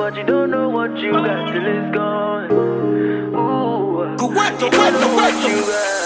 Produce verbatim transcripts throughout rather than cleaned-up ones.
but you don't know what you got till it's gone. Ooh, Go wet, go you wet, don't go know wet, what go you wet. got.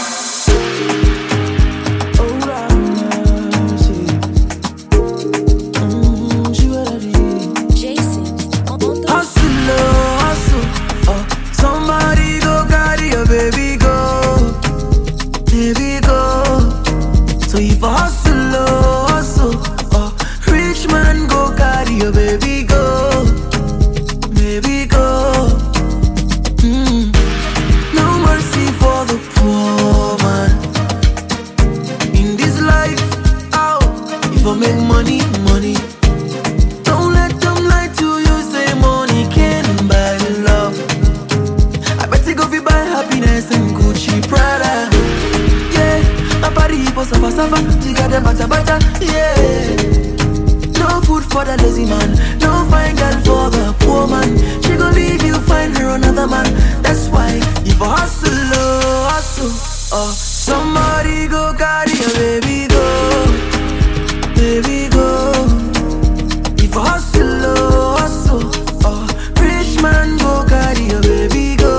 Somebody go carry your baby go, baby go. So if I hustle, oh, hustle, oh, rich man go carry your baby go, baby go. Mm. No mercy for the poor man in this life. Oh, if I make money, money. Don't let them lie to you. Say money can't buy love. Go fi buy happiness and Gucci Prada. Yeah, my body for suffer suffer. Together bata bata. Yeah, no food for the lazy man. No fine girl for the poor man. She gon' leave you, find her another man. That's why if I hustle, oh, hustle, oh, somebody go carry your baby go, baby go. If I hustle, oh, hustle, oh, rich man go carry your baby go.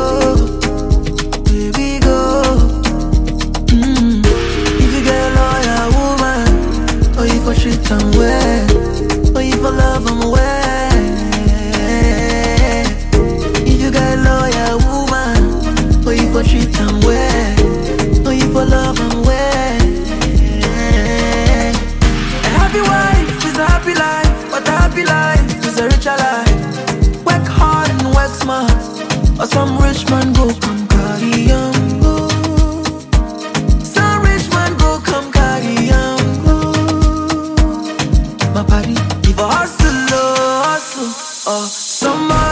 For shit I'm wet, or if I love I'm wet. If you got a loyal woman, or if I shit I'm wet, or if I love I'm wet. A happy wife is a happy life, but a happy life is a richer life. Work hard and work smart, or some rich man go come carry on go. Some rich man go come carry on. My body, if I hustle, oh, hustle, oh, somebody